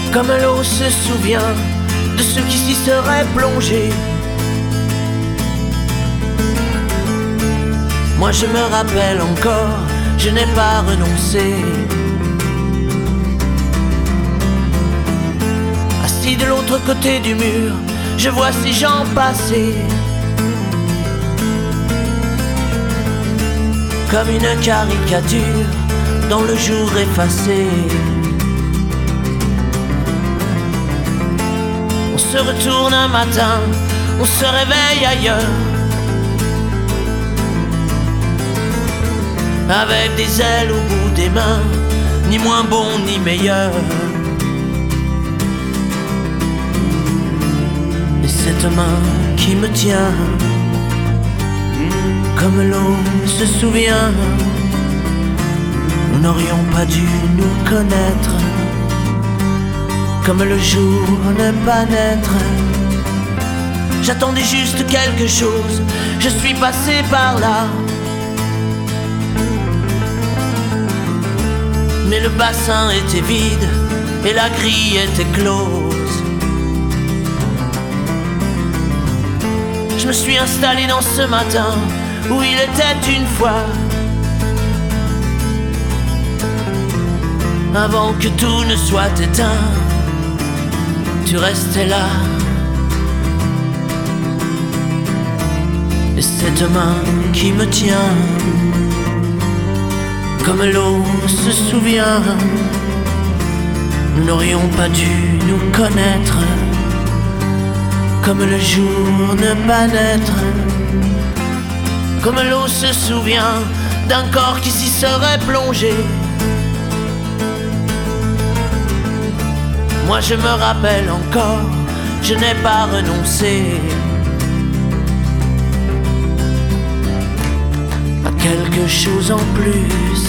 comme l'eau se souvient de ceux qui s'y seraient plongés. Moi je me rappelle encore, je n'ai pas renoncé. Assis de l'autre côté du mur, je vois ces gens passer comme une caricature dans le jour effacé. On se retourne un matin, on se réveille ailleurs, avec des ailes au bout des mains, ni moins bon ni meilleur. Et cette main qui me tient, comme l'eau se souvient, nous n'aurions pas dû nous connaître, comme le jour ne pas naître. J'attendais juste quelque chose, je suis passé par là, mais le bassin était vide et la grille était close. Je me suis installé dans ce matin où il était une fois, avant que tout ne soit éteint. Tu restais là, et cette main qui me tient, comme l'eau se souvient, nous n'aurions pas dû nous connaître, comme le jour ne pas naître, comme l'eau se souvient d'un corps qui s'y serait plongé. Moi je me rappelle encore, je n'ai pas renoncé à quelque chose en plus,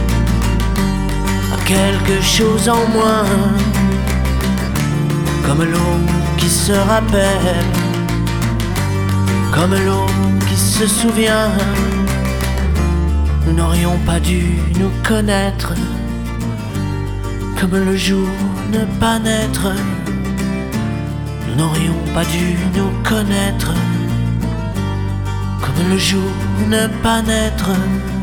à quelque chose en moins, comme l'eau qui se rappelle, comme l'eau qui se souvient. Nous n'aurions pas dû nous connaître, comme le jour ne pas naître. Nous n'aurions pas dû nous connaître, comme le jour ne pas naître.